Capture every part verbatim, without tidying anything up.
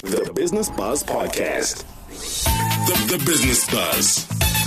The Business Buzz Podcast. The, the Business Buzz.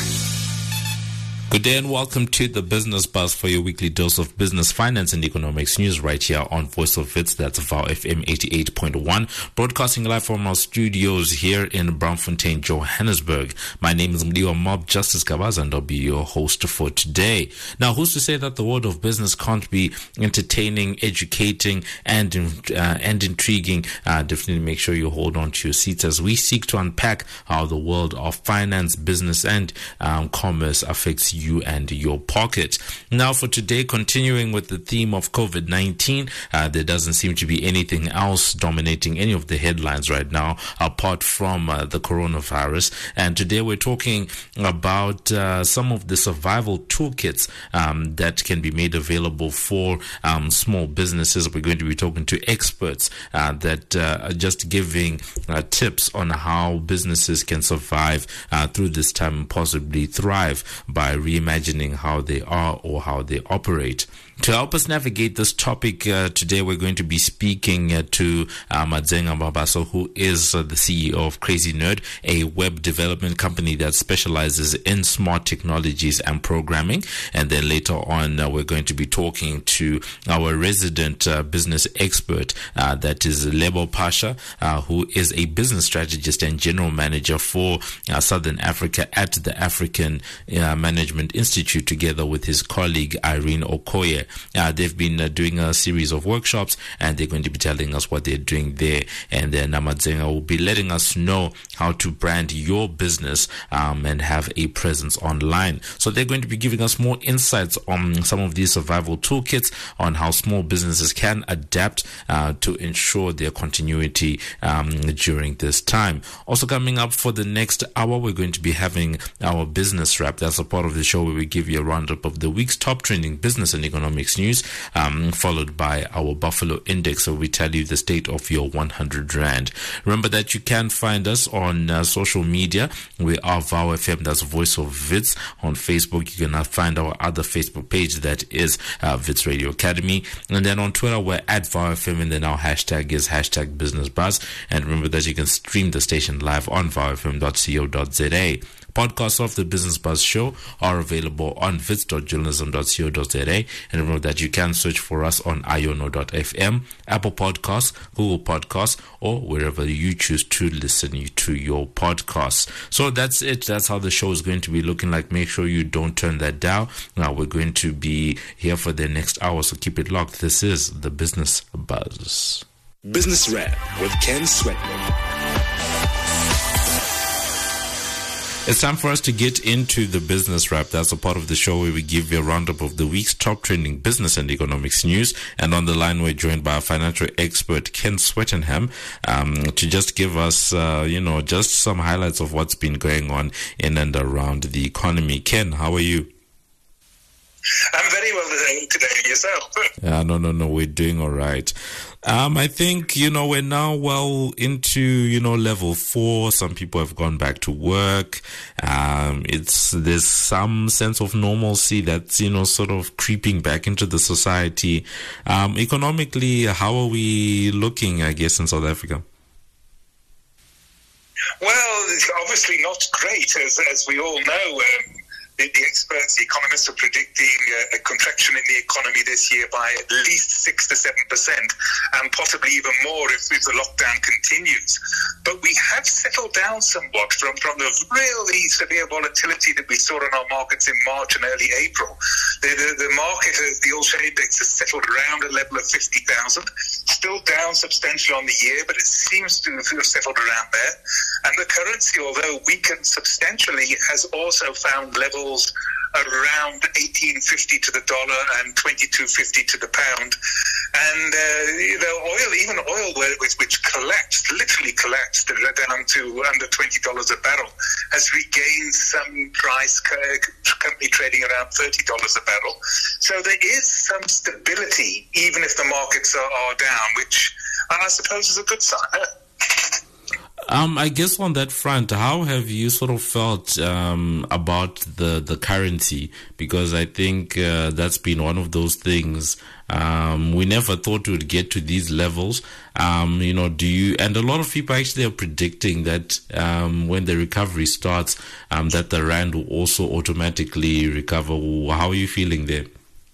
Good day and welcome to the Business Buzz for your weekly dose of business, finance and economics news right here on Voice of Wits. That's V O W F M eighty-eight point one, broadcasting live from our studios here in Braamfontein, Johannesburg. My name is Mdiwa Mob Justice Kabaza and I'll be your host for today. Now, who's to say that the world of business can't be entertaining, educating and uh, and intriguing? Uh, definitely make sure you hold on to your seats as we seek to unpack how the world of finance, business and um, commerce affects you you and your pocket. Now for today, continuing with the theme of COVID nineteen, uh, there doesn't seem to be anything else dominating any of the headlines right now apart from uh, the coronavirus. And today we're talking about uh, some of the survival toolkits um, that can be made available for um, small businesses. We're going to be talking to experts uh, that uh, are just giving uh, tips on how businesses can survive uh, through this time and possibly thrive by reimagining how they are or how they operate. To help us navigate this topic, uh, today we're going to be speaking uh, to uh, Madzenga Mabaso, who is uh, the C E O of Crazy Nerd, a web development company that specializes in smart technologies and programming. And then later on, uh, we're going to be talking to our resident uh, business expert, uh, that is Lebo Pasha, uh, who is a business strategist and general manager for uh, Southern Africa at the African uh, Management Institute, together with his colleague Irene Okoye. Uh, they've been uh, doing a series of workshops and they're going to be telling us what they're doing there. And then Namadzenga will be letting us know how to brand your business um, and have a presence online. So they're going to be giving us more insights on some of these survival toolkits on how small businesses can adapt uh, to ensure their continuity um, during this time. Also coming up for the next hour, we're going to be having our business wrap. That's a part of the show where we give you a roundup of the week's top trending business and economic news, um, followed by our Buffalo Index, where we tell you the state of your one hundred rand. Remember that you can find us on uh, social media. We are V O W F M, that's Voice of Wits. On Facebook, you can find our other Facebook page, that is uh, Wits Radio Academy. And then on Twitter, we're at V O W F M, and then our hashtag is hashtag Business Buzz. And remember that you can stream the station live on V O W F M dot co dot za. Podcasts of the Business Buzz Show are available on wits dot journalism dot co dot za. And remember that you can search for us on iono dot f m, Apple Podcasts, Google Podcasts, or wherever you choose to listen to your podcasts. So that's it. That's how the show is going to be looking like. Make sure you don't turn that down. Now we're going to be here for the next hour, so keep it locked. This is the Business Buzz. Business Wrap with Ken Sweatman. It's time for us to get into the business wrap. That's a part of the show where we give you a roundup of the week's top trending business and economics news. And on the line, we're joined by our financial expert, Ken Swettenham, um, to just give us, uh, you know, just some highlights of what's been going on in and around the economy. Ken, how are you? I'm very well today. Yourself? Yeah, no, no, no. We're doing all right. Um, I think, you know, we're now well into, you know, level four. Some people have gone back to work. Um, it's, there's some sense of normalcy that's, you know, sort of creeping back into the society. Um, economically, how are we looking, I guess, in South Africa? Well, obviously not great, as, as we all know. Um, The, the experts, the economists are predicting a, a contraction in the economy this year by at least six to seven percent, and possibly even more if, if the lockdown continues. But we have settled down somewhat from, from the really severe volatility that we saw in our markets in March and early April. The, the, the market, the all-share index, has settled around a level of fifty thousand, still down substantially on the year, but it seems to have settled around there. And the currency, although weakened substantially, has also found levels around eighteen fifty to the dollar and twenty-two fifty to the pound. And uh, the oil, even oil, which, which collapsed, literally collapsed down to under twenty dollars a barrel, has regained some price, currently trading around thirty dollars a barrel. So there is some stability, even if the markets are, are down, which I suppose is a good sign. Huh? Um, I guess on that front, how have you sort of felt um, about the, the currency? Because I think uh, that's been one of those things. Um, we never thought we would get to these levels. Um, you know, do you, and a lot of people actually are predicting that um, when the recovery starts, um, that the rand will also automatically recover. How are you feeling there?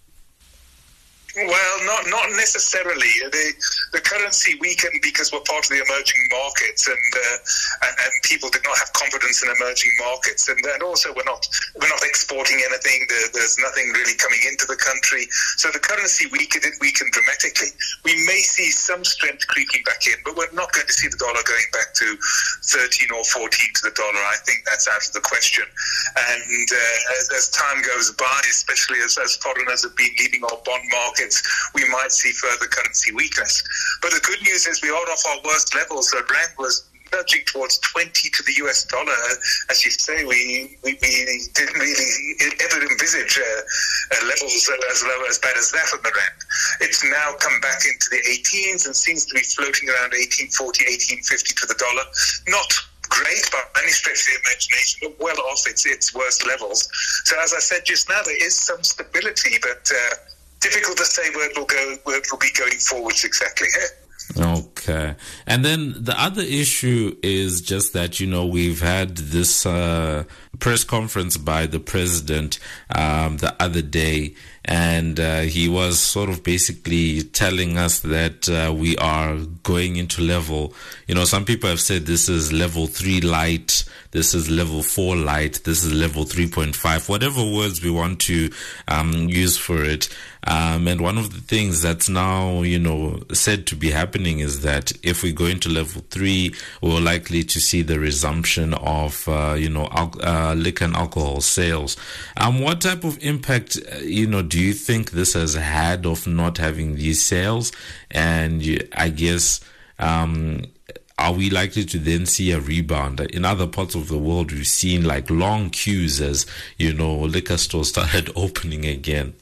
Well, not not necessarily. The the currency weakened because we're part of the emerging markets, and uh, and, and people did not have confidence in emerging markets, and, and also we're not we're not exporting anything. There, there's nothing really coming into the country, so the currency weakened. It weakened dramatically. We may see some strength creeping back in, but we're not going to see the dollar going back to thirteen or fourteen to the dollar. I think that's out of the question. And uh, as, as time goes by, especially as, as foreigners have been leaving our bond market, we might see further currency weakness. But the good news is we are off our worst levels. The rand was nudging towards twenty to the U S dollar. As you say, we we, we didn't really ever envisage uh, uh, levels as low as bad as that on the rand. It's now come back into the eighteens and seems to be floating around eighteen forty, eighteen fifty to the dollar. Not great by any stretch of the imagination, but well off its its worst levels. So as I said just now, there is some stability, but uh, difficult to say where it will go, where it will be going forwards exactly. Okay. And then the other issue is just that, you know, we've had this uh, press conference by the president um, the other day, and uh, he was sort of basically telling us that uh, we are going into level, you know, some people have said this is level three light, this is level four light, this is level three point five, whatever words we want to um, use for it. Um, and one of the things that's now, you know, said to be happening is that if we go into level three, we're likely to see the resumption of, uh, you know, al- uh, liquor and alcohol sales. Um, what type of impact, uh, you know, do you think this has had of not having these sales? And you, I guess, um, are we likely to then see a rebound? In other parts of the world, we've seen like long queues as, you know, liquor stores started opening again.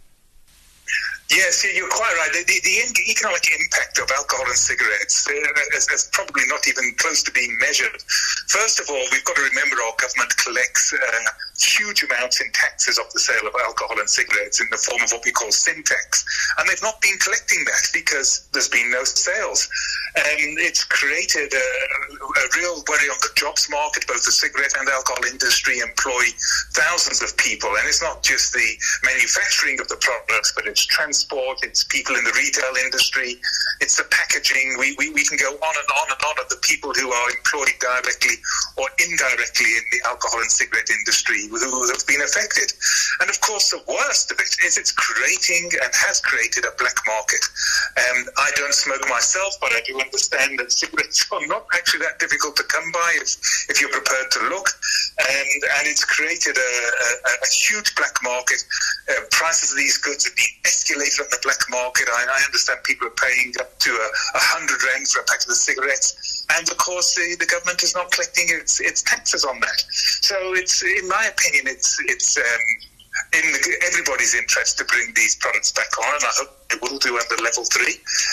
Yes, you're quite right. The, the, the economic impact of alcohol and cigarettes uh, is, is probably not even close to being measured. First of all, we've got to remember our government collects uh, huge amounts in taxes off the sale of alcohol and cigarettes in the form of what we call sin tax. And they've not been collecting that because there's been no sales. And it's created a, a real worry on the jobs market. Both the cigarette and alcohol industry employ thousands of people. And it's not just the manufacturing of the products, but it's transport. Sport, it's people in the retail industry, it's the packaging. We, we we can go on and on and on of the people who are employed directly or indirectly in the alcohol and cigarette industry who have been affected. And of course, the worst of it is it's creating and has created a black market. Um, I don't smoke myself, but I do understand that cigarettes are not actually that difficult to come by if, if you're prepared to look. And, and it's created a, a, a huge black market. Uh, prices of these goods have been escalated on the black market. I, I understand people are paying up to a, a hundred rand for a pack of the cigarettes, and of course the, the government is not collecting its its taxes on that. So it's, in my opinion, it's it's um, in the, everybody's interest to bring these products back on, and I hope they will do under level three.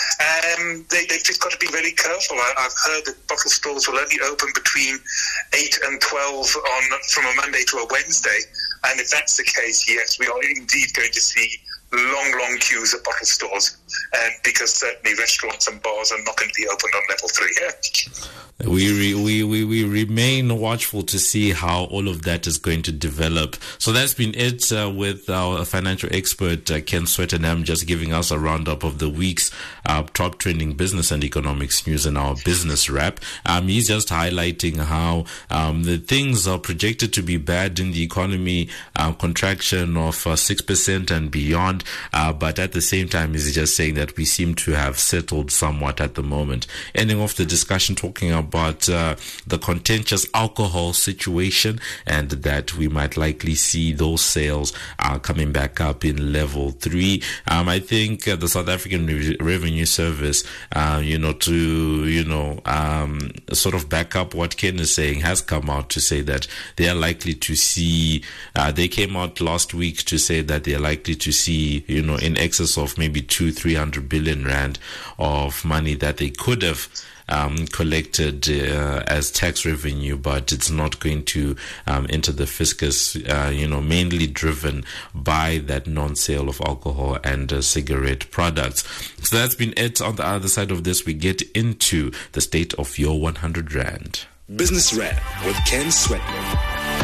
Um, they, they've just got to be very careful. I, I've heard that bottle stores will only open between eight and twelve on from a Monday to a Wednesday, and if that's the case, yes, we are indeed going to see long, long queues at bottle stores, and because certainly restaurants and bars are not going to be open on level three. Yeah. We, re, we we we remain watchful to see how all of that is going to develop. So that's been it uh, with our financial expert uh, Ken Swettenham, just giving us a roundup of the week's uh, top trending business and economics news in our business wrap. Um, he's just highlighting how um, the things are projected to be bad in the economy, uh, contraction of uh, six percent and beyond. Uh, but at the same time, he's just saying that we seem to have settled somewhat at the moment. Ending off the discussion talking about about uh, the contentious alcohol situation, and that we might likely see those sales uh, coming back up in level three. Um, I think uh, the South African Re- Revenue Service, uh, you know, to, you know, um, sort of back up what Ken is saying, has come out to say that they are likely to see, uh, they came out last week to say that they are likely to see, you know, in excess of maybe two, three hundred billion rand of money that they could have um, collected uh, as tax revenue, but it's not going to um, enter the fiscus, uh, you know, mainly driven by that non-sale of alcohol and uh, cigarette products. So that's been it. On the other side of this, we get into the state of your one hundred rand. Business Wrap with Ken Sweatman.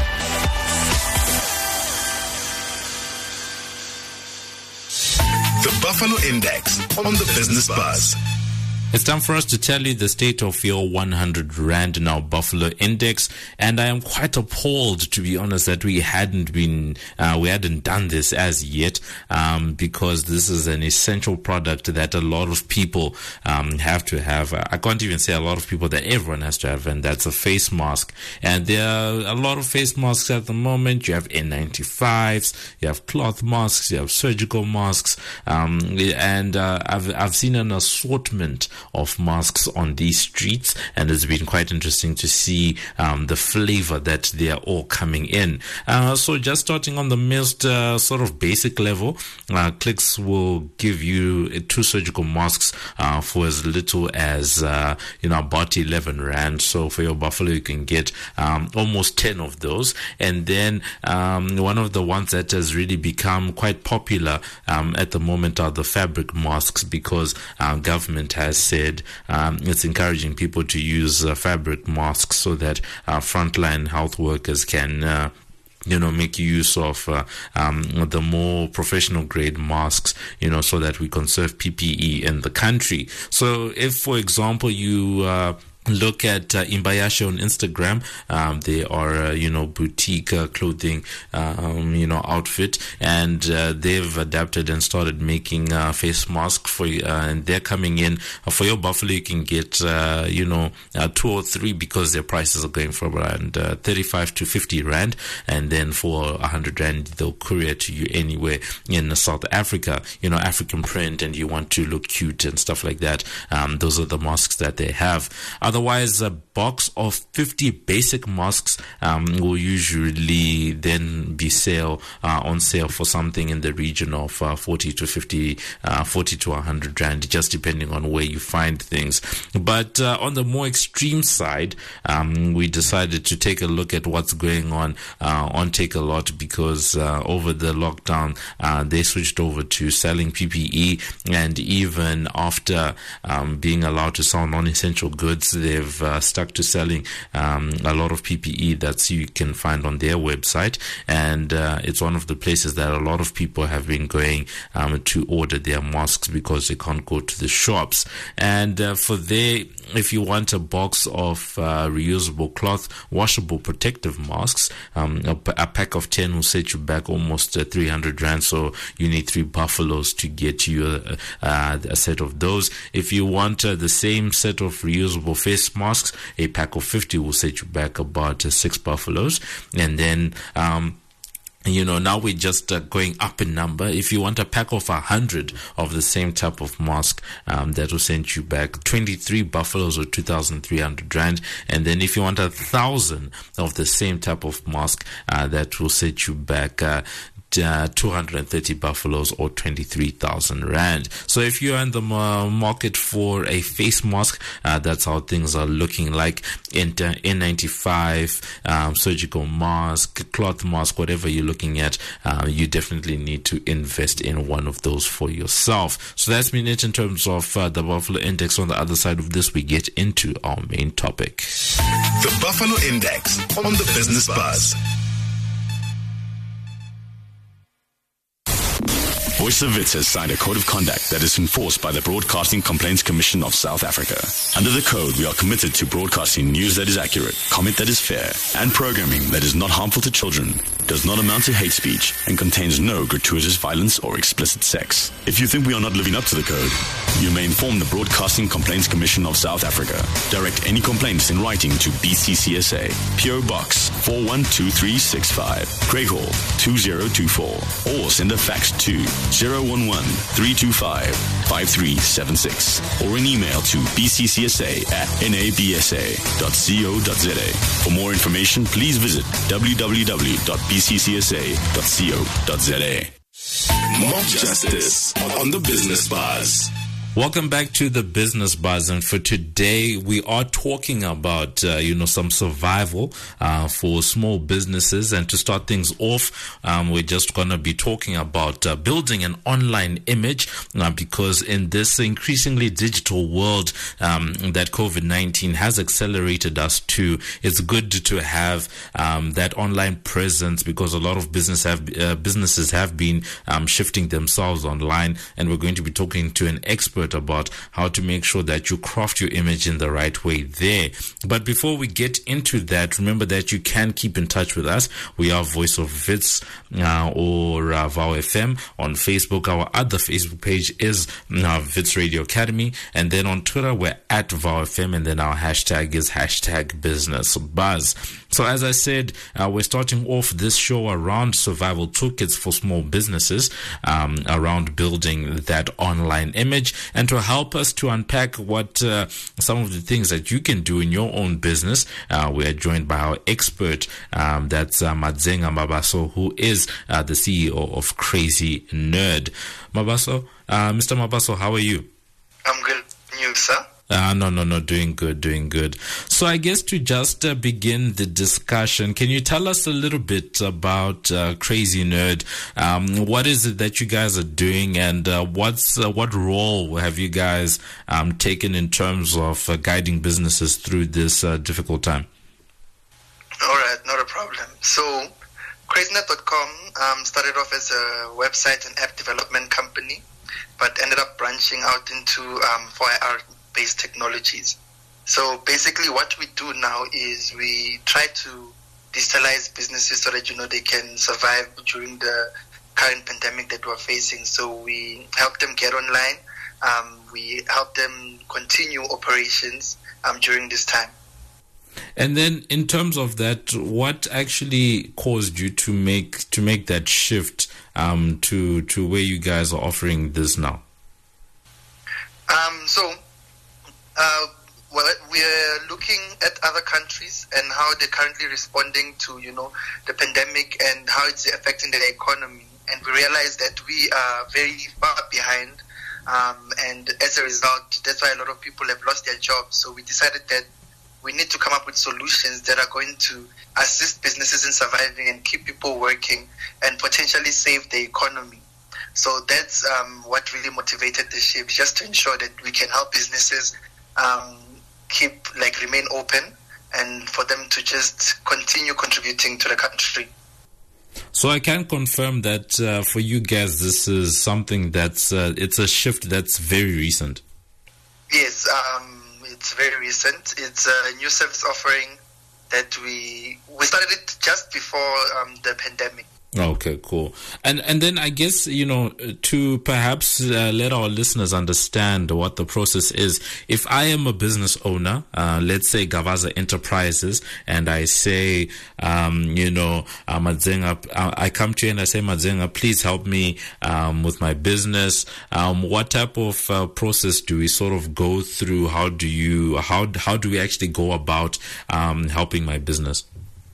The Buffalo Index on the Business Buzz. It's time for us to tell you the state of your one hundred rand now Buffalo Index, and I am quite appalled, to be honest, that we hadn't been, uh, we hadn't done this as yet, um, because this is an essential product that a lot of people um, have to have. I can't even say a lot of people, that everyone has to have, and that's a face mask. And there are a lot of face masks at the moment. You have N ninety-fives, you have cloth masks, you have surgical masks, um, and uh, I've I've seen an assortment of masks on these streets, and it's been quite interesting to see um, the flavor that they are all coming in. Uh, so just starting on the most uh, sort of basic level, uh, Clicks will give you two surgical masks uh, for as little as uh, you know about eleven rand. So for your buffalo, you can get um, almost ten of those. And then um, one of the ones that has really become quite popular um, at the moment are the fabric masks, because uh, government has said um, it's encouraging people to use uh, fabric masks so that uh, frontline health workers can uh, you know, make use of uh, um, the more professional grade masks, you know, so that we conserve P P E in the country. So if, for example, you uh, look at uh, Imbayasha on Instagram, um, they are, uh, you know, boutique uh, clothing, um, you know, outfit, and uh, they've adapted and started making uh, face masks for you, uh, and they're coming in uh, for your buffalo. You can get, uh, you know, uh, two or three, because their prices are going from around uh, thirty-five to fifty rand, and then for one hundred rand, they'll courier to you anywhere in South Africa, you know, African print, and you want to look cute and stuff like that. Um, those are the masks that they have. Otherwise, a box of fifty basic masks um, will usually then be sale uh, on sale for something in the region of uh, forty to fifty, uh, forty to one hundred rand, just depending on where you find things. But uh, on the more extreme side, um, we decided to take a look at what's going on uh, on Takealot, because uh, over the lockdown, uh, they switched over to selling P P E, and even after um, being allowed to sell non-essential goods, they've uh, stuck to selling um, a lot of P P E that you can find on their website, and uh, it's one of the places that a lot of people have been going um, to order their masks, because they can't go to the shops. And uh, for there, if you want a box of uh, reusable cloth, washable protective masks, um, a, a pack of ten will set you back almost uh, three hundred rand. So you need three buffaloes to get you a, a, a set of those. If you want uh, the same set of reusable face masks, a pack of fifty will set you back about uh, six buffaloes. And then um you know, now we're just uh, going up in number. If you want a pack of a hundred of the same type of mask, um, that will send you back twenty-three buffaloes or two thousand three hundred rand. And then if you want a thousand of the same type of mask, uh, that will set you back uh, Uh, two hundred thirty buffaloes or twenty-three thousand rand. So if you're in the uh, market for a face mask, uh, that's how things are looking like. N ninety-five, um, surgical mask, cloth mask, whatever you're looking at, uh, you definitely need to invest in one of those for yourself. So that's been it in terms of uh, the Buffalo Index. On the other side of this, we get into our main topic. The Buffalo Index on the Business Buzz. Voice of Wits has signed a code of conduct that is enforced by the Broadcasting Complaints Commission of South Africa. Under the code, we are committed to broadcasting news that is accurate, comment that is fair, and programming that is not harmful to children, does not amount to hate speech, and contains no gratuitous violence or explicit sex. If you think we are not living up to the code, you may inform the Broadcasting Complaints Commission of South Africa. Direct any complaints in writing to B C C S A, P O Box four one two three six five, Craighall two zero two four, or send a fax to zero one one three two five five three seven six, or an email to b c c s a at n a b s a dot co dot z a. For more information, please visit w w w dot b c c s a dot co dot z a. Mob Justice on the Business Buzz. Welcome back to the Business Buzz, and for today we are talking about uh, you know some survival uh, for small businesses. And to start things off, um, we're just going to be talking about uh, building an online image uh, because in this increasingly digital world um, that COVID nineteen has accelerated us to, it's good to have um, that online presence, because a lot of business have uh, businesses have been um, shifting themselves online, and we're going to be talking to an expert about how to make sure that you craft your image in the right way there. But before we get into that, remember that you can keep in touch with us. We are Voice of Wits uh, or uh, V O W F M on Facebook. Our other Facebook page is uh, Wits Radio Academy, and then on Twitter we're at V O W F M, and then our hashtag is hashtag Business Buzz. So as I said, uh, we're starting off this show around survival toolkits for small businesses, um, around building that online image. And to help us to unpack what uh, some of the things that you can do in your own business, uh, we are joined by our expert, um, that's uh, Madzenga Mabaso, who is uh, the C E O of Crazy Nerd. Mabaso, uh, Mister Mabaso, how are you? I'm good. And you, sir? Uh, no, no, no, doing good, doing good. So I guess to just uh, begin the discussion, can you tell us a little bit about uh, Crazy Nerd? Um, what is it that you guys are doing, and uh, what's uh, what role have you guys um, taken in terms of uh, guiding businesses through this uh, difficult time? All right, not a problem. So crazy nerd dot com um, started off as a website and app development company, but ended up branching out into um, four I R based technologies. So basically what we do now is we try to digitalize businesses so that, you know, they can survive during the current pandemic that we're facing. So we help them get online. Um, we help them continue operations um, during this time. And then in terms of that, what actually caused you to make to make that shift um, to, to where you guys are offering this now? Um, so Uh, well, we're looking at other countries and how they're currently responding to, you know, the pandemic and how it's affecting their economy. And we realize that we are very far behind. Um, and as a result, that's why a lot of people have lost their jobs. So we decided that we need to come up with solutions that are going to assist businesses in surviving and keep people working and potentially save the economy. So that's um, what really motivated the shift, just to ensure that we can help businesses Um, keep, like, remain open, and for them to just continue contributing to the country. So I can confirm that uh, for you guys, this is something that's, uh, it's a shift that's very recent. Yes, um, it's very recent. It's a new service offering that we, we started it just before um, the pandemic. Okay, cool. And and then I guess, you know, to perhaps uh, let our listeners understand what the process is. If I am a business owner, uh, let's say Gavaza Enterprises, and I say, um, you know, uh, Madzenga, uh, I come to you and I say, Madzenga, please help me um, with my business. Um, what type of uh, process do we sort of go through? How do you, how how do we actually go about um, helping my business?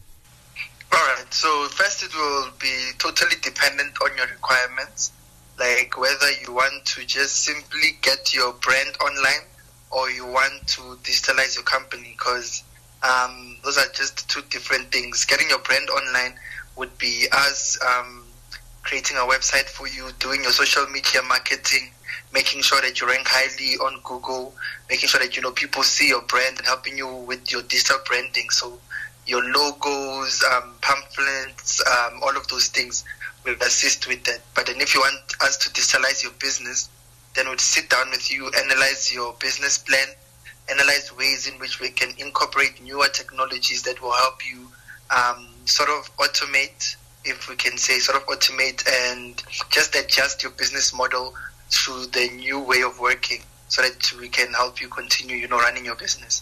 All right. So first, it will be totally dependent on your requirements, like whether you want to just simply get your brand online or you want to digitalize your company, because um, those are just two different things. Getting your brand online would be us um, creating a website for you, doing your social media marketing, making sure that you rank highly on Google, making sure that, you know, people see your brand and helping you with your digital branding. So your logos, um, pamphlets, um, all of those things will assist with that. But then if you want us to digitalize your business, then we'll sit down with you, analyze your business plan, analyze ways in which we can incorporate newer technologies that will help you um, sort of automate, if we can say, sort of automate and just adjust your business model to the new way of working so that we can help you continue, you know, running your business.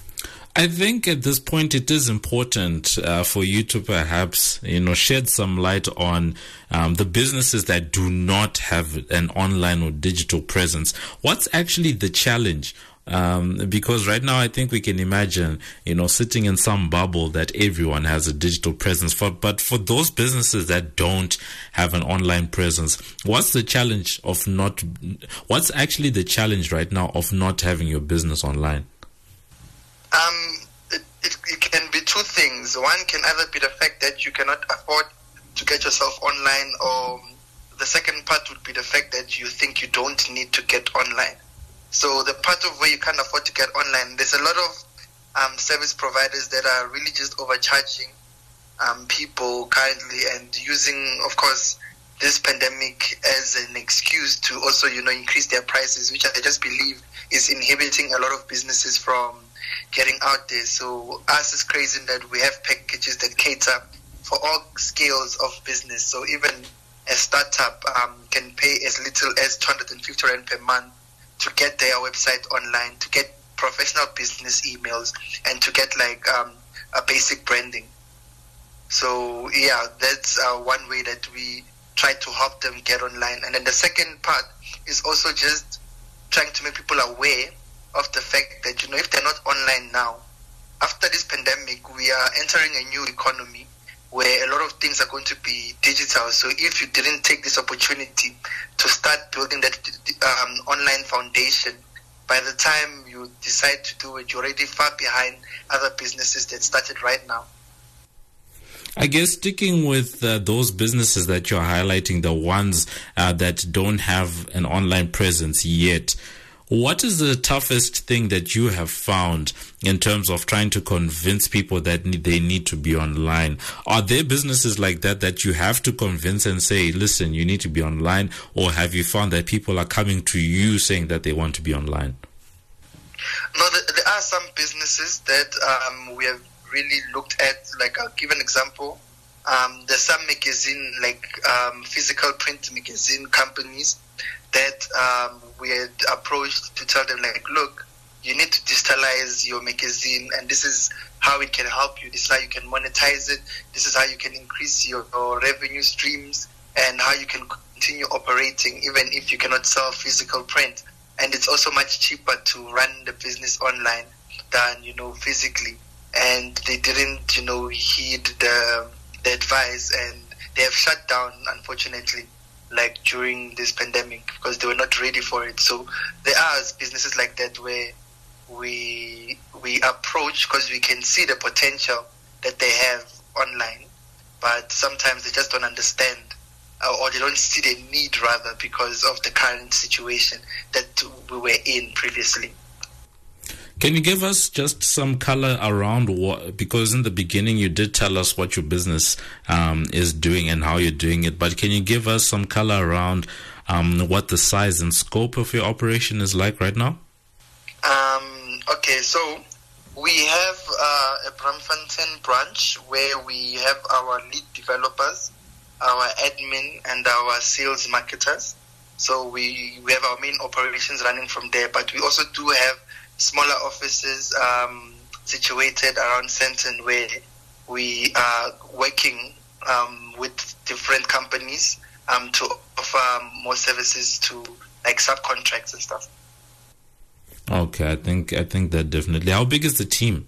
I think at this point it is important uh, for you to perhaps, you know, shed some light on um, the businesses that do not have an online or digital presence. What's actually the challenge Um, because right now I think we can imagine, you know, sitting in some bubble that everyone has a digital presence. For, but for those businesses that don't have an online presence, what's the challenge of not, what's actually the challenge right now of not having your business online? Um, it, it, it can be two things. One can either be the fact that you cannot afford to get yourself online, or the second part would be the fact that you think you don't need to get online. So the part of where you can't afford to get online, there's a lot of um, service providers that are really just overcharging um, people currently and using, of course, this pandemic as an excuse to also, you know, increase their prices, which I just believe is inhibiting a lot of businesses from getting out there. So us is crazy that we have packages that cater for all scales of business. So even a startup um, can pay as little as two hundred fifty rand per month to get their website online, to get professional business emails, and to get like um, a basic branding. So yeah, that's uh, one way that we try to help them get online. And then the second part is also just trying to make people aware of the fact that, you know, if they're not online now, after this pandemic, we are entering a new economy where a lot of things are going to be digital. So if you didn't take this opportunity to start building that um, online foundation, by the time you decide to do it, you're already far behind other businesses that started right now. I guess sticking with uh, those businesses that you're highlighting, the ones uh, that don't have an online presence yet, what is the toughest thing that you have found in terms of trying to convince people that they need to be online? Are there businesses like that that you have to convince and say, listen, you need to be online? Or have you found that people are coming to you saying that they want to be online? No, there are some businesses that um, we have really looked at. Like, I'll give an example. Um, there's some magazine, like um, physical print magazine companies that um, we had approached to tell them, like, look, you need to digitalize your magazine, and this is how it can help you. This is how you can monetize it. This is how you can increase your, your revenue streams, and how you can continue operating even if you cannot sell physical print. And it's also much cheaper to run the business online than, you know, physically. And they didn't, you know, heed the, the advice, and they have shut down, unfortunately, like during this pandemic, because they were not ready for it. So there are businesses like that where we we approach because we can see the potential that they have online, but sometimes they just don't understand, uh, or they don't see the need, rather, because of the current situation that we were in previously. Can you give us just some color around what, because in the beginning you did tell us what your business um, is doing and how you're doing it, but can you give us some color around um, what the size and scope of your operation is like right now? Um, okay, so we have uh, a Braamfontein branch where we have our lead developers, our admin, and our sales marketers. So we, we have our main operations running from there, but we also do have smaller offices um, situated around Sandton, where we are working um, with different companies um, to offer more services to, like, subcontracts and stuff. Okay, I think I think that definitely. How big is the team?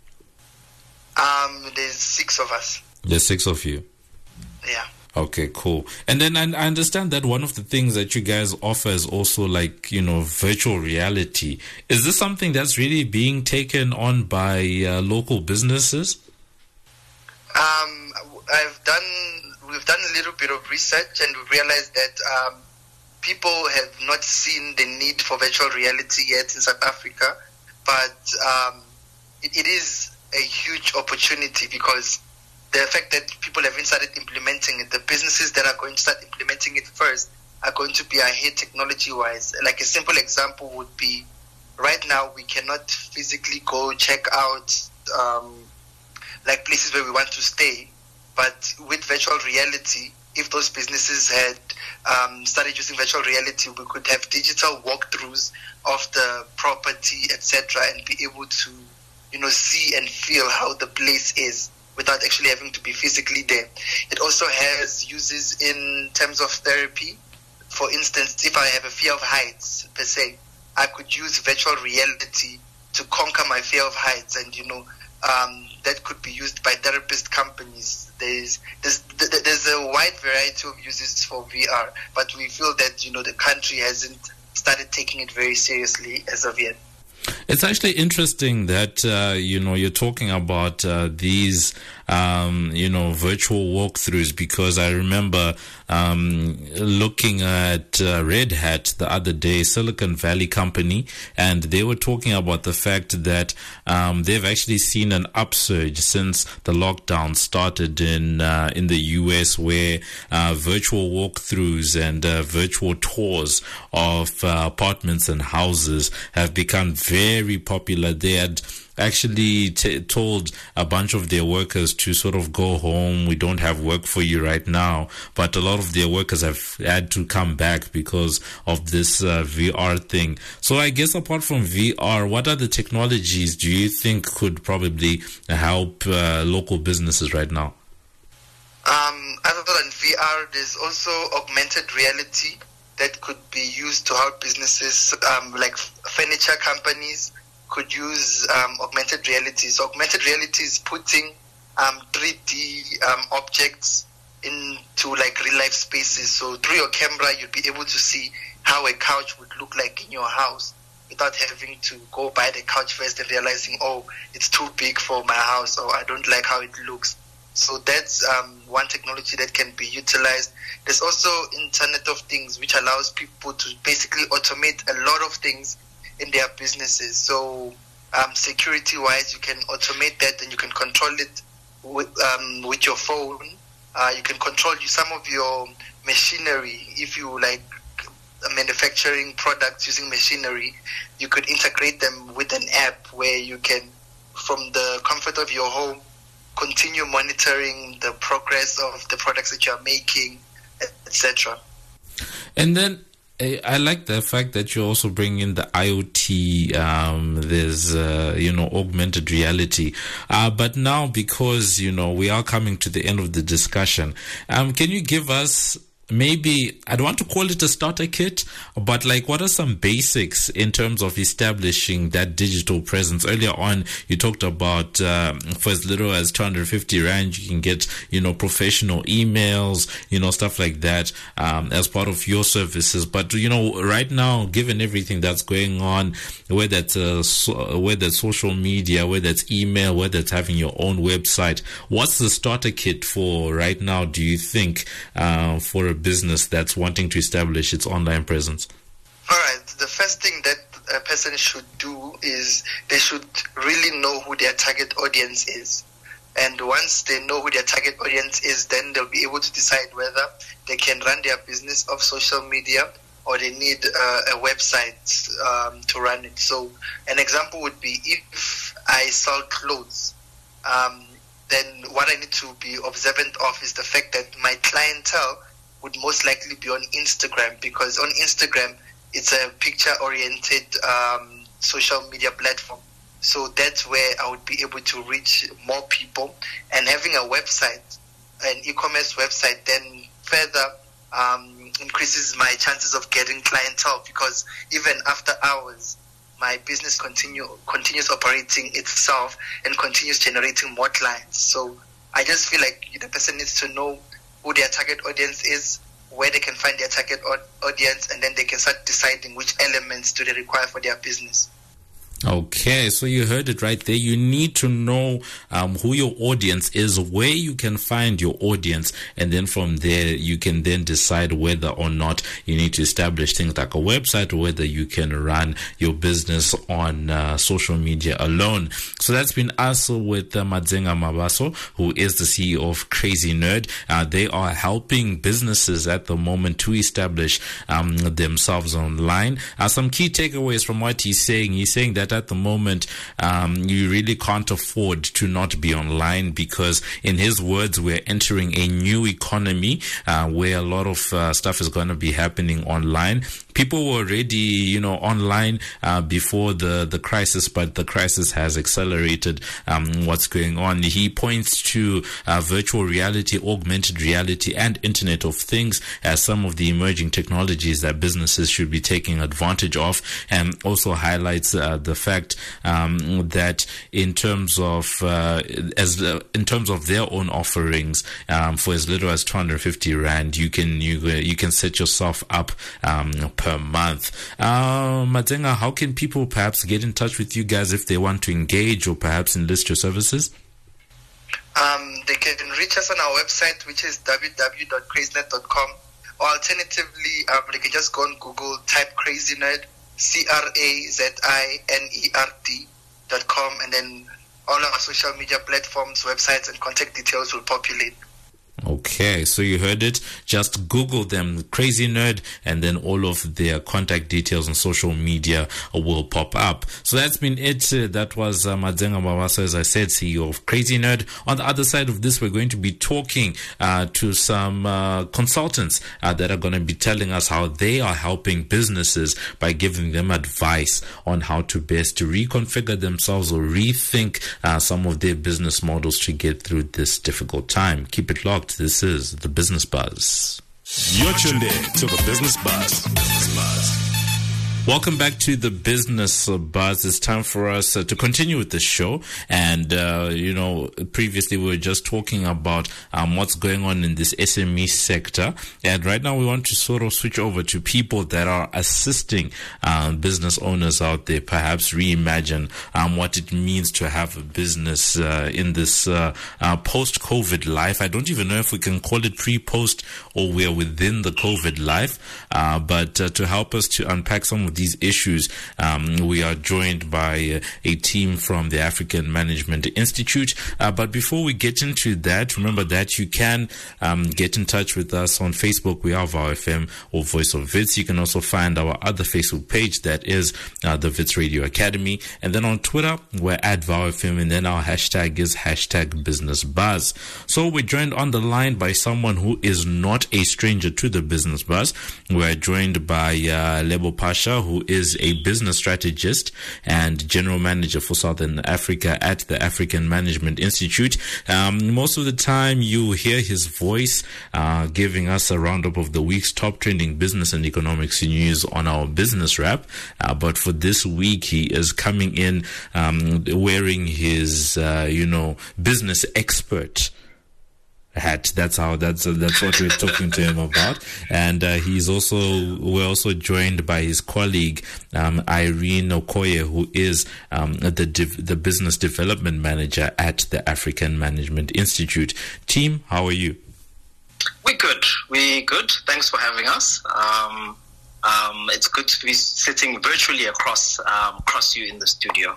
Um, there's six of us. There's six of you. Yeah. Okay, cool. And then I, I understand that one of the things that you guys offer is also, like, you know, virtual reality. Is this something that's really being taken on by uh, local businesses? Um, I've done, we've done a little bit of research, and we've realized that um, people have not seen the need for virtual reality yet in South Africa, but um, it, it is a huge opportunity, because the fact that people haven't started implementing it, the businesses that are going to start implementing it first are going to be ahead technology-wise. Like, a simple example would be, right now we cannot physically go check out um, like places where we want to stay, but with virtual reality, if those businesses had um, started using virtual reality, we could have digital walkthroughs of the property, et cetera, and be able to, you know, see and feel how the place is, without actually having to be physically there. It also has uses in terms of therapy. For instance, if I have a fear of heights, per se, I could use virtual reality to conquer my fear of heights, and you know, um, that could be used by therapist companies. There's, there's there's a wide variety of uses for V R, but we feel that, you know, the country hasn't started taking it very seriously as of yet. It's actually interesting that, uh, you know, you're talking about uh, these, um, you know, virtual walkthroughs, because I remember um, looking at uh, Red Hat the other day, Silicon Valley company, and they were talking about the fact that um, they've actually seen an upsurge since the lockdown started in uh, in the U S, where uh, virtual walkthroughs and uh, virtual tours of uh, apartments and houses have become very popular. They had actually t- told a bunch of their workers to sort of go home. We don't have work for you right now. But a lot of their workers have had to come back because of this uh, V R thing. So I guess apart from V R, what other technologies do you think could probably help uh, local businesses right now? Um, other than V R, there's also augmented reality that could be used to help businesses, um, like furniture companies could use um, augmented reality. So augmented reality is putting um, three D um, objects into like real life spaces. So through your camera, you'd be able to see how a couch would look like in your house without having to go buy the couch first and realizing, oh, it's too big for my house, or I don't like how it looks. So that's um, one technology that can be utilized. There's also Internet of Things, which allows people to basically automate a lot of things in their businesses. So um, security-wise, you can automate that and you can control it with, um, with your phone. Uh, you can control some of your machinery. If you like manufacturing products using machinery, you could integrate them with an app where you can, from the comfort of your home, continue monitoring the progress of the products that you are making, et cetera. And then I like the fact that you also bring in the I O T. Um, there's, uh, you know, augmented reality. Uh, but now, because, you know, we are coming to the end of the discussion, um, can you give us maybe, I don't want to call it a starter kit, but like, what are some basics in terms of establishing that digital presence? Earlier on, you talked about um, for as little as two hundred fifty rand, you can get, you know, professional emails, you know, stuff like that um, as part of your services. But, you know, right now, given everything that's going on, whether it's, uh, so, whether it's social media, whether it's email, whether it's having your own website, what's the starter kit for right now, do you think, uh, for a business that's wanting to establish its online presence? All right. The first thing that a person should do is they should really know who their target audience is. And once they know who their target audience is, then they'll be able to decide whether they can run their business off social media or they need uh, a website um, to run it. So an example would be, if I sell clothes, um, then what I need to be observant of is the fact that my clientele would most likely be on Instagram, because on Instagram, it's a picture-oriented um, social media platform. So that's where I would be able to reach more people. And having a website, an e-commerce website, then further um, increases my chances of getting clientele, because even after hours, my business continue continues operating itself and continues generating more clients. So I just feel like the person needs to know who their target audience is, where they can find their target audience, and then they can start deciding which elements do they require for their business. Okay, so you heard it right there. You need to know um, who your audience is, where you can find your audience, and then from there you can then decide whether or not you need to establish things like a website, or whether you can run your business on uh, social media alone. So that's been us with uh, Madzenga Mabaso, who is the C E O of Crazy Nerd. Uh, they are helping businesses at the moment to establish um, themselves online. Uh, some key takeaways from what he's saying. He's saying that at the moment, um, you really can't afford to not be online because, in his words, we're entering a new economy uh, where a lot of uh, stuff is going to be happening online. People were already, you know, online uh, before the, the crisis, but the crisis has accelerated um, what's going on. He points to uh, virtual reality, augmented reality, and Internet of Things as some of the emerging technologies that businesses should be taking advantage of, and also highlights uh, the fact um, that in terms of uh, as uh, in terms of their own offerings, um, for as little as two hundred fifty rand, you can you you can set yourself up um, per month. Uh, Madzenga, how can people perhaps get in touch with you guys if they want to engage or perhaps enlist your services? Um, they can reach us on our website, which is w w w dot crazynet dot com, or alternatively, um, they can just go on Google, type CrazyNerd, C R A Z I N E R D dot com, and then all our social media platforms, websites, and contact details will populate. Okay, so you heard it. Just Google them, CrazyNerd, and then all of their contact details on social media will pop up. So that's been it. Uh, that was uh, Madzenga Mabaso, as I said, C E O of CrazyNerd. On the other side of this, we're going to be talking uh, to some uh, consultants uh, that are going to be telling us how they are helping businesses by giving them advice on how to best to reconfigure themselves or rethink uh, some of their business models to get through this difficult time. Keep it locked. This is the Business Buzz. You're tuned in to the Business Buzz. Business Buzz. Welcome back to the Business Buzz. It's time for us uh, to continue with the show. And, uh, you know, previously we were just talking about um, what's going on in this S M E sector. And right now we want to sort of switch over to people that are assisting uh, business owners out there, perhaps reimagine um, what it means to have a business uh, in this uh, uh, post-COVID life. I don't even know if we can call it pre-post or we're within the COVID life. Uh, but uh, to help us to unpack some of these issues, um, we are joined by uh, a team from the African Management Institute. Uh, but before we get into that, remember that you can um, get in touch with us on Facebook. We are VOW F M or Voice of Wits. You can also find our other Facebook page, that is uh, the Wits Radio Academy. And then on Twitter, we're at VOW F M, and then our hashtag is hashtag Business Buzz. So we're joined on the line by someone who is not a stranger to the Business Buzz. We're joined by uh, Lebo Pasha, who is a business strategist and general manager for Southern Africa at the African Management Institute. Um, most of the time you hear his voice uh, giving us a roundup of the week's top trending business and economics news on our business wrap. Uh, but for this week, he is coming in um, wearing his, uh, you know, business expert hat. That's how that's uh, that's what we're talking to him about. And uh, he's also we're also joined by his colleague um, Irene Okoye, who is um, the div- the business development manager at the African Management Institute. Team, how are you? We're good. We're good. Thanks for having us. Um, um, it's good to be sitting virtually across um, across you in the studio.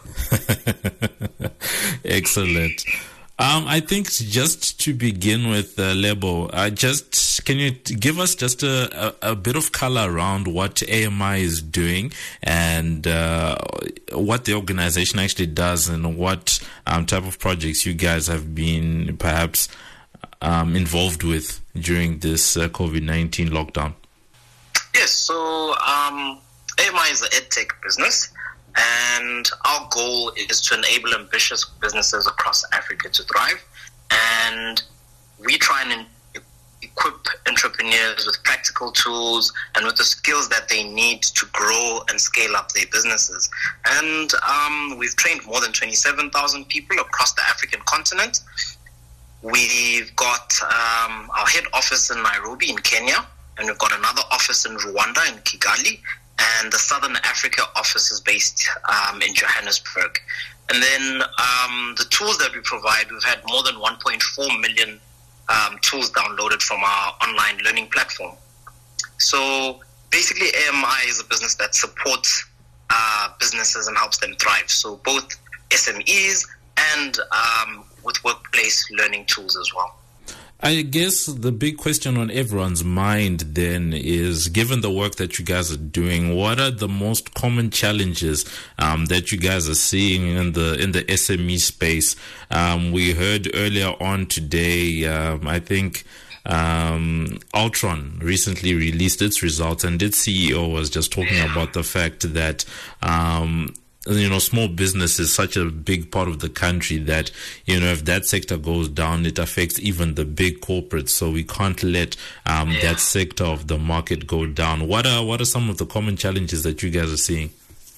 Excellent. Um, I think just to begin with, uh, Lebo, uh, just can you t- give us just a, a, a bit of color around what A M I is doing and uh, what the organization actually does and what um, type of projects you guys have been perhaps um, involved with during this uh, COVID nineteen lockdown? Yes, so um, A M I is an edtech business. And our goal is to enable ambitious businesses across Africa to thrive. And we try and in- equip entrepreneurs with practical tools and with the skills that they need to grow and scale up their businesses. And um, we've trained more than twenty-seven thousand people across the African continent. We've got um, our head office in Nairobi in Kenya, and we've got another office in Rwanda in Kigali. And the Southern Africa office is based um, in Johannesburg. And then um, the tools that we provide, we've had more than one point four million um, tools downloaded from our online learning platform. So basically, A M I is a business that supports uh, businesses and helps them thrive. So both S M Es and um, with workplace learning tools as well. I guess the big question on everyone's mind then is, given the work that you guys are doing, what are the most common challenges um, that you guys are seeing in the in the S M E space? Um, we heard earlier on today, um, I think um, Altron recently released its results, and its C E O was just talking about the fact that um, you know, small business is such a big part of the country that, you know, if that sector goes down, it affects even the big corporates. So we can't let um, yeah. that sector of the market go down. What are what are some of the common challenges that you guys are seeing?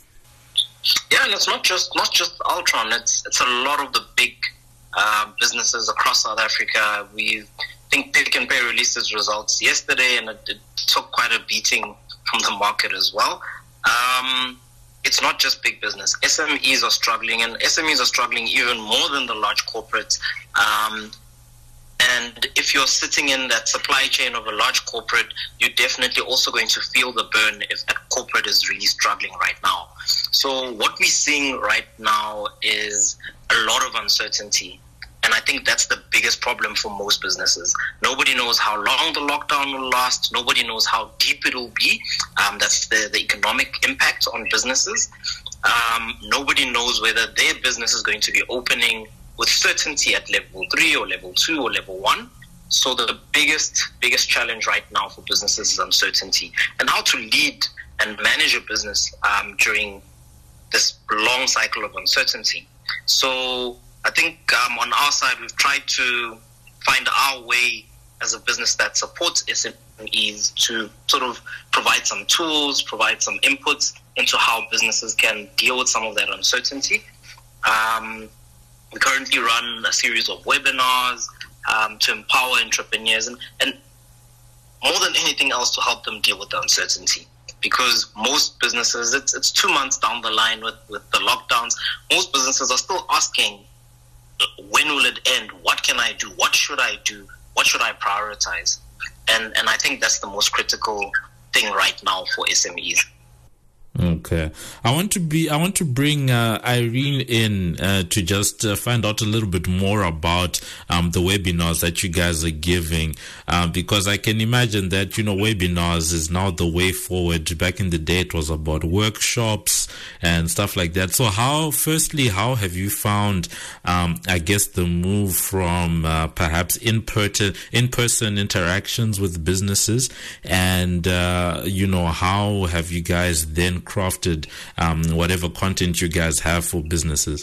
Yeah, and it's not just not just Altron. It's it's a lot of the big uh, businesses across South Africa. We think Pick n Pay released its results yesterday, and it, it took quite a beating from the market as well. Um, It's not just big business. S M Es are struggling, and S M Es are struggling even more than the large corporates. Um, and if you're sitting in that supply chain of a large corporate, you're definitely also going to feel the burn if that corporate is really struggling right now. So what we're seeing right now is a lot of uncertainty. And I think that's the biggest problem for most businesses. Nobody knows how long the lockdown will last. Nobody knows how deep it will be. Um, that's the, the economic impact on businesses. Um, nobody knows whether their business is going to be opening with certainty at level three or level two or level one. So the biggest, biggest challenge right now for businesses is uncertainty and how to lead and manage a business um, during this long cycle of uncertainty. So I think um, on our side, we've tried to find our way as a business that supports S M Es to sort of provide some tools, provide some inputs into how businesses can deal with some of that uncertainty. Um, we currently run a series of webinars um, to empower entrepreneurs and, and more than anything else to help them deal with the uncertainty. Because most businesses, it's, it's two months down the line with, with the lockdowns, most businesses are still asking, when will it end? What can I do? What should I do? What should I prioritize? And and I think that's the most critical thing right now for S M Es. Okay, I want to be. I want to bring uh, Irene in uh, to just uh, find out a little bit more about um, the webinars that you guys are giving, uh, because I can imagine that, you know, webinars is now the way forward. Back in the day, it was about workshops and stuff like that. So, how, firstly, how have you found, um, I guess, the move from uh, perhaps in person in person interactions with businesses, and uh, you know, how have you guys then crafted um, whatever content you guys have for businesses?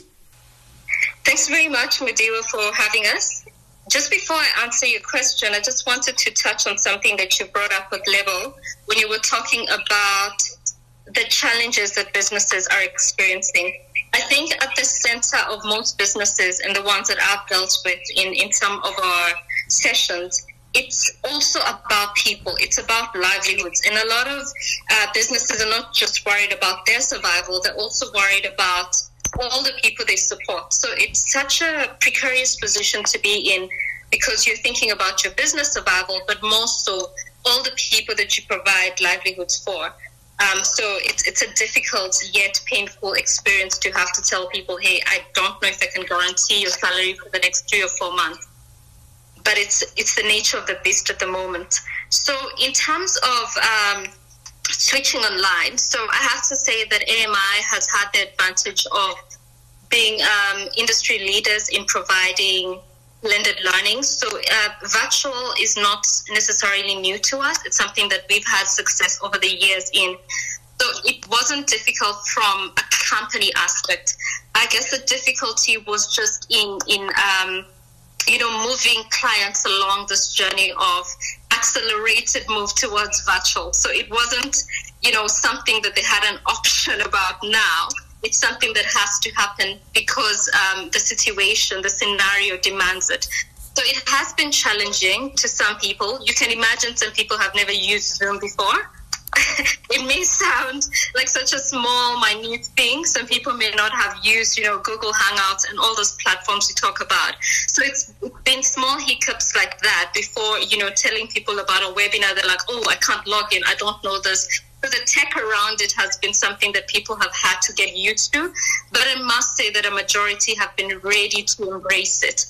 Thanks very much, Madiwa, for having us. Just before I answer your question, I just wanted to touch on something that you brought up with Level when you were talking about the challenges that businesses are experiencing. I think at the center of most businesses and the ones that I've dealt with in, in some of our sessions, it's also about people. It's about livelihoods. And a lot of uh, businesses are not just worried about their survival, they're also worried about all the people they support. So it's such a precarious position to be in because you're thinking about your business survival, but more so all the people that you provide livelihoods for. Um, so it's it's a difficult yet painful experience to have to tell people, hey, I don't know if I can guarantee your salary for the next three or four months. But it's it's the nature of the beast at the moment. So in terms of um, switching online, so I have to say that A M I has had the advantage of being um, industry leaders in providing blended learning. So uh, virtual is not necessarily new to us. It's something that we've had success over the years in. So it wasn't difficult from a company aspect. I guess the difficulty was just in in um, you know, moving clients along this journey of accelerated move towards virtual. So it wasn't, you know, something that they had an option about now. It's something that has to happen because um, the situation, the scenario demands it. So it has been challenging to some people. You can imagine some people have never used Zoom before. It may sound like such a small, minute thing. Some people may not have used, you know, Google Hangouts and all those platforms you talk about. So it's been small hiccups like that before, you know, telling people about a webinar. They're like, oh, I can't log in. I don't know this. So the tech around it has been something that people have had to get used to. But I must say that a majority have been ready to embrace it.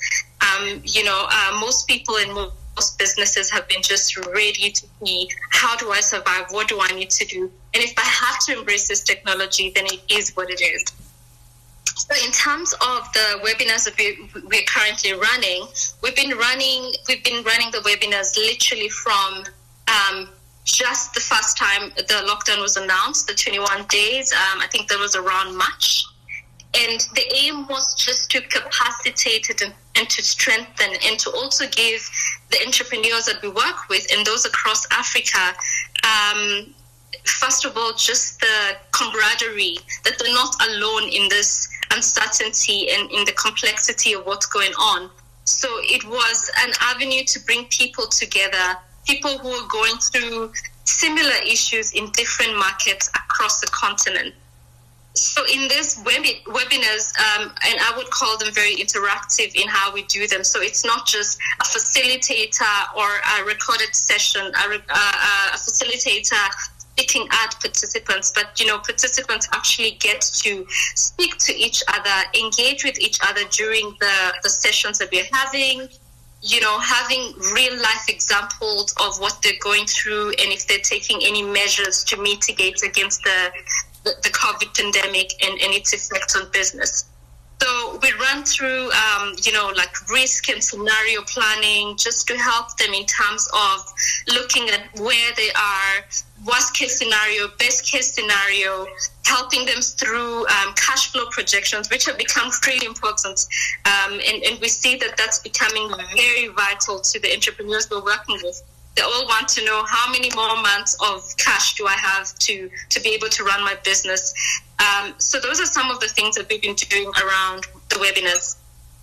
Um, you know, uh, most people in most businesses have been just ready to see, how do I survive? What do I need to do? And if I have to embrace this technology, then it is what it is. So in terms of the webinars that we, we're currently running, we've been running we've been running the webinars literally from um, just the first time the lockdown was announced, the twenty-one days. Um, I think that was around March. And the aim was just to capacitate it and, and to strengthen and to also give the entrepreneurs that we work with and those across Africa, um, first of all, just the camaraderie, that they're not alone in this uncertainty and in the complexity of what's going on. So it was an avenue to bring people together, people who are going through similar issues in different markets across the continent. So in these webi- webinars, um, and I would call them very interactive in how we do them. So it's not just a facilitator or a recorded session, a, re- uh, a facilitator speaking at participants, but, you know, participants actually get to speak to each other, engage with each other during the, the sessions that we're having, you know, having real life examples of what they're going through and if they're taking any measures to mitigate against the the, the COVID pandemic and, and its effect on business. So we run through, um, you know, like risk and scenario planning just to help them in terms of looking at where they are, worst case scenario, best case scenario, helping them through um, cash flow projections, which have become pretty important. Um, and, and we see that that's becoming very vital to the entrepreneurs we're working with. They all want to know, how many more months of cash do I have to, to be able to run my business? Um, so those are some of the things that we've been doing around the webinars.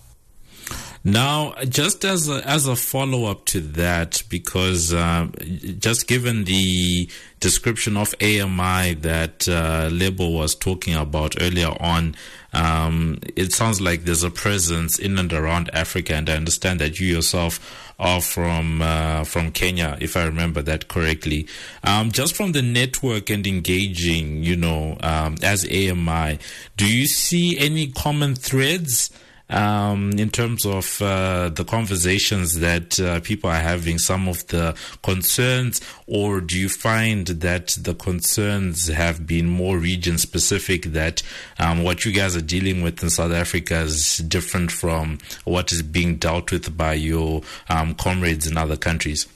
Now, just as a, as a follow-up to that, because uh, just given the description of A M I that uh, Lebo was talking about earlier on, um, it sounds like there's a presence in and around Africa, and I understand that you yourself are from uh, from Kenya, if I remember that correctly. Um, just from the network and engaging, you know, um, as A M I, do you see any common threads Um, in terms of uh, the conversations that uh, people are having, some of the concerns, or do you find that the concerns have been more region specific, that um, what you guys are dealing with in South Africa is different from what is being dealt with by your um, comrades in other countries?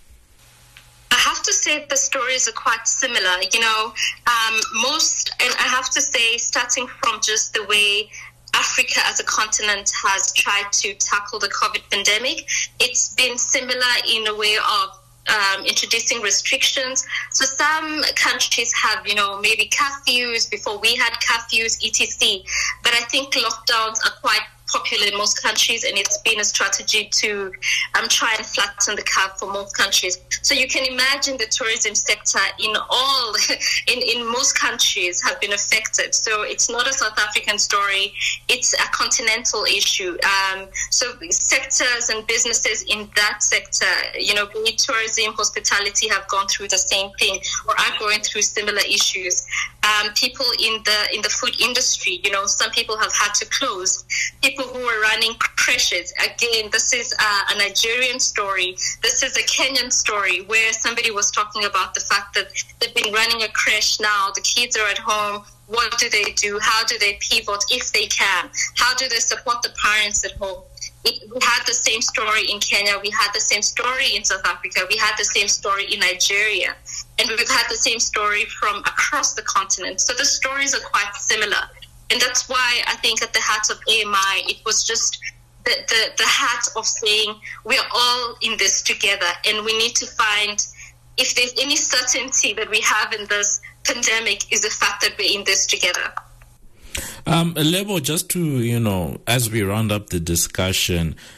I have to say the stories are quite similar. You know, um, most, and I have to say, starting from just the way Africa as a continent has tried to tackle the COVID pandemic, it's been similar in a way of um, introducing restrictions. So some countries have, you know, maybe curfews before we had curfews, et cetera. But I think lockdowns are quite popular in most countries, and it's been a strategy to um, try and flatten the curve for most countries. So you can imagine the tourism sector in all, in, in most countries have been affected. So it's not a South African story, it's a continental issue. Um, so sectors and businesses in that sector, you know, be it tourism, hospitality, have gone through the same thing or are going through similar issues. Um, people in the in the food industry, you know, some people have had to close. People who are running creches, again, this is uh, a Nigerian story. This is a Kenyan story where somebody was talking about the fact that they've been running a creche now. The kids are at home. What do they do? How do they pivot if they can? How do they support the parents at home? It, we had the same story in Kenya. We had the same story in South Africa. We had the same story in Nigeria. And we've had the same story from across the continent. So the stories are quite similar. And that's why I think at the heart of A M I, it was just the, the, the heart of saying we're all in this together, and we need to find, if there's any certainty that we have in this pandemic, is the fact that we're in this together. Um, Lebo, just to, you know, as we round up the discussion,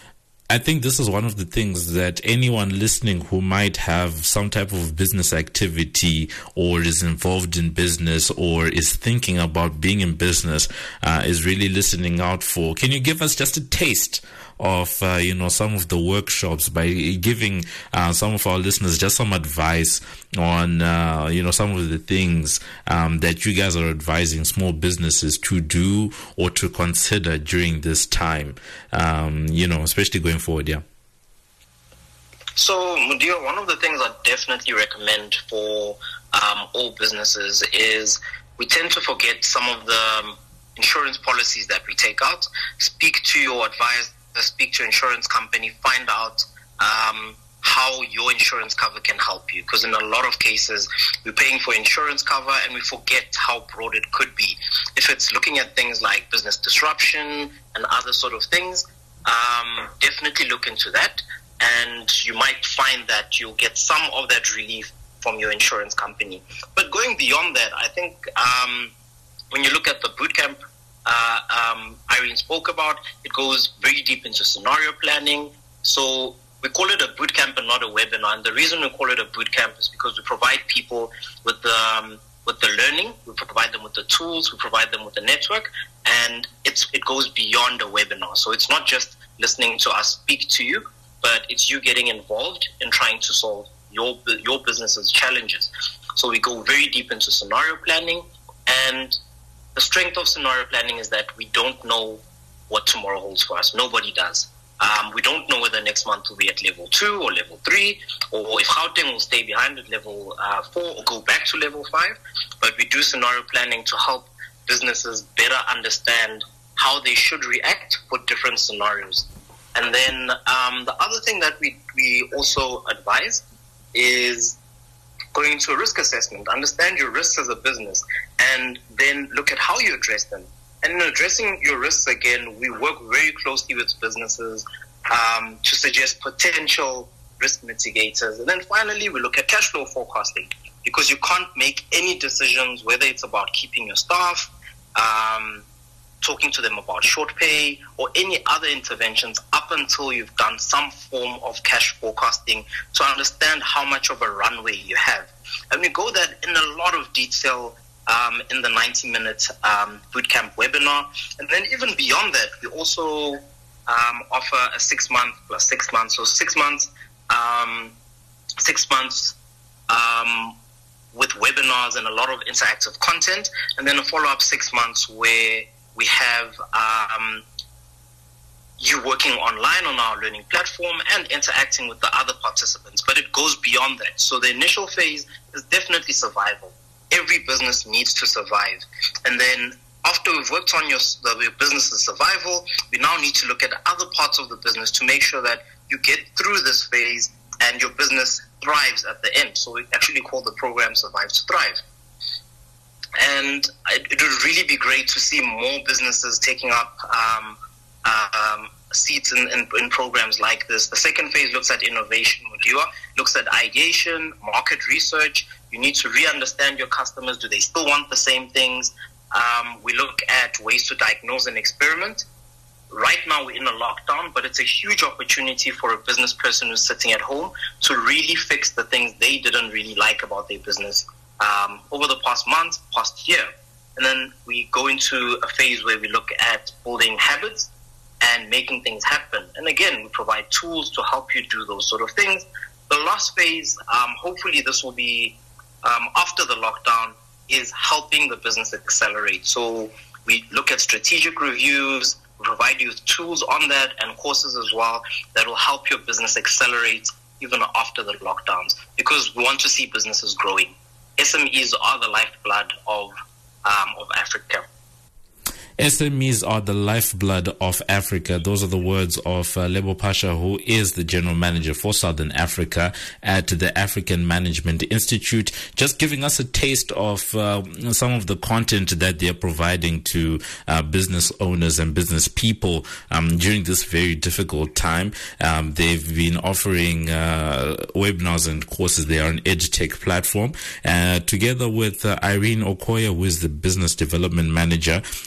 I think this is one of the things that anyone listening who might have some type of business activity or is involved in business or is thinking about being in business uh, is really listening out for. Can you give us just a taste of, uh, you know, some of the workshops by giving uh, some of our listeners just some advice on, uh, you know, some of the things um, that you guys are advising small businesses to do or to consider during this time, um, you know, especially going forward, yeah? So, Mudir, one of the things I definitely recommend for um, all businesses is we tend to forget some of the insurance policies that we take out. Speak to your advisor, speak to your insurance company, find out um, how your insurance cover can help you. Because in a lot of cases, we're paying for insurance cover and we forget how broad it could be. If it's looking at things like business disruption and other sort of things, um, definitely look into that. And you might find that you'll get some of that relief from your insurance company. But going beyond that, I think um, when you look at the bootcamp uh, um, Irene spoke about, it goes very deep into scenario planning. So we call it a bootcamp and not a webinar. And the reason we call it a bootcamp is because we provide people with the, um, with the learning, we provide them with the tools, we provide them with the network, and it's, it goes beyond a webinar. So it's not just listening to us speak to you, but it's you getting involved in trying to solve your your business's challenges. So we go very deep into scenario planning, and the strength of scenario planning is that we don't know what tomorrow holds for us. Nobody does. Um, we don't know whether next month will be at level two or level three, or if Gauteng will stay behind at level uh, four or go back to level five. But we do scenario planning to help businesses better understand how they should react for different scenarios. And then um, the other thing that we, we also advise is going to a risk assessment. Understand your risks as a business and then look at how you address them. And in addressing your risks, again, we work very closely with businesses um, to suggest potential risk mitigators. And then finally, we look at cash flow forecasting, because you can't make any decisions, whether it's about keeping your staff, um, talking to them about short pay, or any other interventions up until you've done some form of cash forecasting to understand how much of a runway you have. And we go that in a lot of detail um, in the ninety minute um, bootcamp webinar. And then even beyond that, we also um, offer a six month plus six months. So six months, um, six months um, with webinars and a lot of interactive content, and then a follow-up six months where we have um, you working online on our learning platform and interacting with the other participants. But it goes beyond that. So the initial phase is definitely survival. Every business needs to survive. And then after we've worked on your, the, your business's survival, we now need to look at other parts of the business to make sure that you get through this phase and your business thrives at the end. So we actually call the program Survive to Thrive. And it, it would really be great to see more businesses taking up um, um, seats in, in, in programs like this. The second phase looks at innovation, looks at ideation, market research. You need to re-understand your customers. Do they still want the same things? Um, we look at ways to diagnose and experiment. Right now we're in a lockdown, but it's a huge opportunity for a business person who's sitting at home to really fix the things they didn't really like about their business Um, over the past month, past year. And then we go into a phase where we look at building habits and making things happen. And again, we provide tools to help you do those sort of things. The last phase, um, hopefully this will be um, after the lockdown, is helping the business accelerate. So we look at strategic reviews, we provide you with tools on that and courses as well that will help your business accelerate even after the lockdowns, because we want to see businesses growing. S M Es are the lifeblood of um, of Africa. S M Es are the lifeblood of Africa. Those are the words of uh, Lebo Pasha, who is the General Manager for Southern Africa at the African Management Institute, just giving us a taste of uh, some of the content that they're providing to uh, business owners and business people um, during this very difficult time. Um, they've been offering uh, webinars and courses. They are an EdTech platform. Uh, together with uh, Irene Okoya, who is the Business Development Manager, uh, just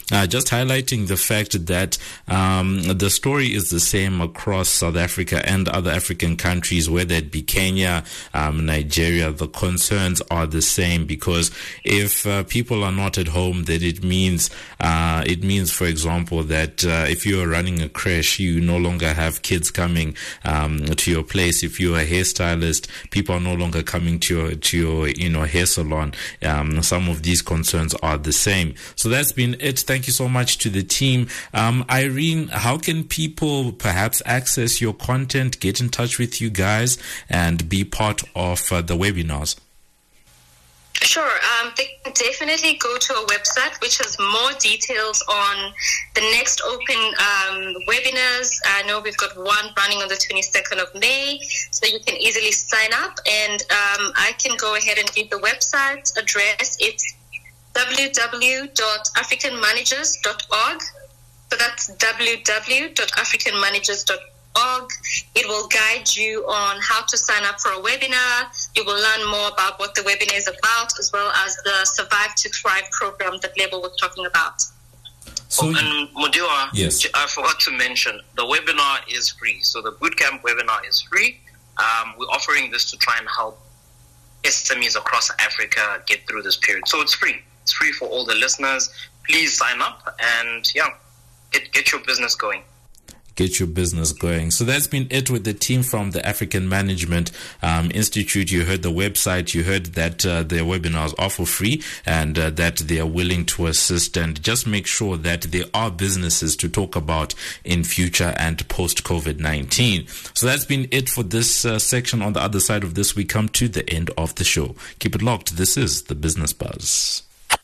just highlighting the fact that um, the story is the same across South Africa and other African countries, whether it be Kenya, um, Nigeria. The concerns are the same, because if uh, people are not at home, then it means uh, it means, for example, that uh, if you are running a creche, you no longer have kids coming um, to your place. If you're a hairstylist, people are no longer coming to your to your you know hair salon. Um, some of these concerns are the same. So that's been it. Thank you so much to the team. Um, Irene, how can people perhaps access your content, get in touch with you guys, and be part of uh, the webinars? Sure. Um, they can definitely go to our website, which has more details on the next open um, webinars. I know we've got one running on the twenty-second of May, so you can easily sign up. And um, I can go ahead and give the website address. It's w w w dot african managers dot org. So that's w w w dot african managers dot org. It will guide you on how to sign up for a webinar. You will learn more about what the webinar is about, as well as the Survive to Thrive program that Lebo was talking about. So, oh, and Mudiwa, yes. I forgot to mention, the webinar is free. So the bootcamp webinar is free. Um, we're offering this to try and help S M Es across Africa get through this period. So it's free. It's free for all the listeners. Please sign up and, yeah, get get your business going. Get your business going. So that's been it with the team from the African Management um, Institute. You heard the website. You heard that uh, their webinars are for free, and uh, that they are willing to assist. And just make sure that there are businesses to talk about in future and post COVID nineteen. So that's been it for this uh, section. On the other side of this, we come to the end of the show. Keep it locked. This is the Business Buzz.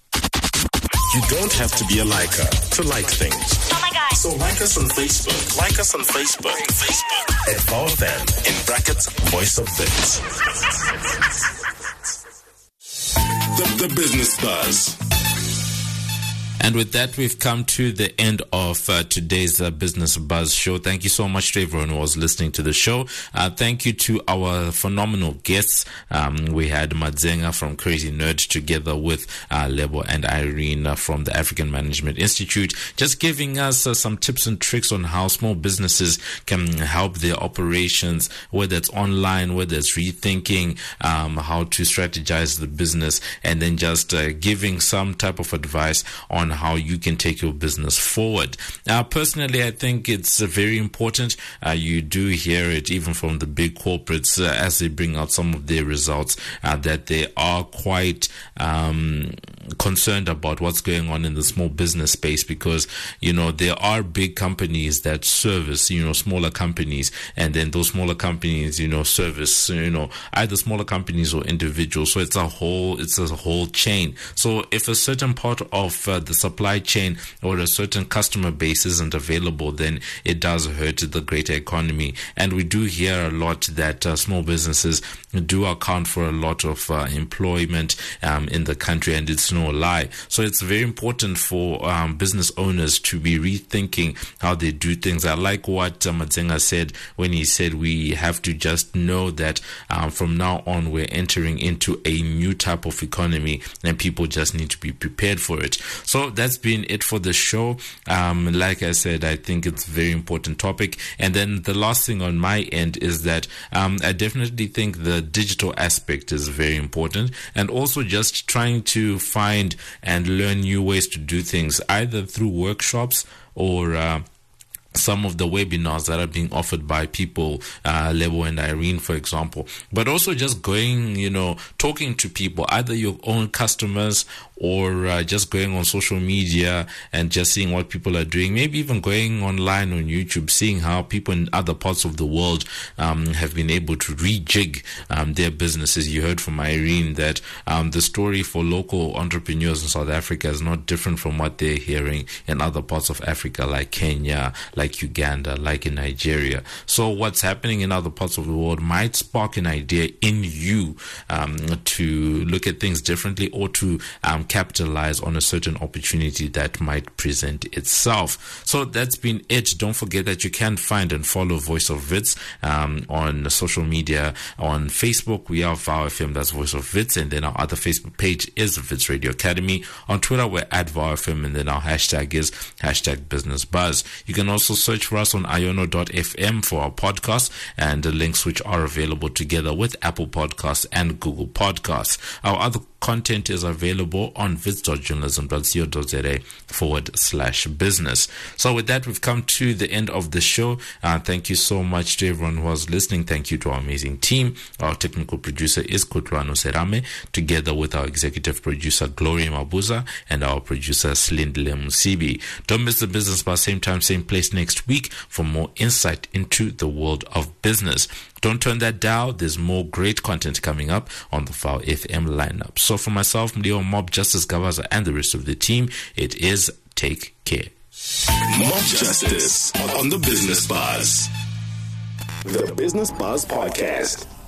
You don't have to be a liker to like things. Oh my God. So like us on Facebook. Like us on Facebook. Facebook. At V O F M, in brackets, Voice of Bits. The, the Business Buzz. And with that, we've come to the end of uh, today's uh, Business Buzz show. Thank you so much to everyone who was listening to the show. Uh, thank you to our phenomenal guests. Um, we had Madzenga from Crazy Nerd together with uh, Lebo and Irene uh, from the African Management Institute, just giving us uh, some tips and tricks on how small businesses can help their operations, whether it's online, whether it's rethinking um, how to strategize the business, and then just uh, giving some type of advice on how you can take your business forward. Now, personally, I think it's uh, very important. Uh, you do hear it even from the big corporates uh, as they bring out some of their results, uh, that they are quite um, concerned about what's going on in the small business space, because, you know, there are big companies that service, you know, smaller companies, and then those smaller companies, you know, service, you know, either smaller companies or individuals. So it's a whole, it's a whole chain. So if a certain part of uh, the supply chain or a certain customer base isn't available, then it does hurt the greater economy. And we do hear a lot that uh, small businesses do account for a lot of uh, employment um, in the country, and it's no lie. So it's very important for um, business owners to be rethinking how they do things. I like what uh, Madzenga said when he said we have to just know that um, from now on we're entering into a new type of economy, and people just need to be prepared for it. So that's been it for the show. Um, like I said, I think it's a very important topic. And then the last thing on my end is that um, I definitely think the digital aspect is very important, and also just trying to find and learn new ways to do things, either through workshops or uh, some of the webinars that are being offered by people, uh, Lebo and Irene, for example, but also just going, you know, talking to people, either your own customers or uh, just going on social media and just seeing what people are doing, maybe even going online on YouTube, seeing how people in other parts of the world um, have been able to rejig um, their businesses. You heard from Irene that um, the story for local entrepreneurs in South Africa is not different from what they're hearing in other parts of Africa, like Kenya, like like Uganda, like in Nigeria. So what's happening in other parts of the world might spark an idea in you um, to look at things differently, or to um, capitalize on a certain opportunity that might present itself. So that's been it. Don't forget that you can find and follow Voice of Wits um, on social media. On Facebook, we are V O W F M, that's Voice of Wits, and then our other Facebook page is Wits Radio Academy. On Twitter, we're at V O W F M, and then our hashtag is hashtag Business Buzz. You can also search for us on iono dot f m for our podcast, and the links which are available together with Apple Podcasts and Google Podcasts. Our other content is available on wits dot journalism dot co dot za forward slash business. So with that, we've come to the end of the show. Uh, thank you so much to everyone who was listening. Thank you to our amazing team. Our technical producer is Kutlwano Serame, together with our executive producer Gloria Mabuza and our producer Slindile Musibi. Don't miss the Business Buzz, same time, same place next week for more insight into the world of business. Don't turn that dial. There's more great content coming up on the V O W F M lineup. So for myself, Mleo Mob, Justice Gavaza, and the rest of the team, it is take care. Mob Justice on the Business Buzz. The Business Buzz Podcast.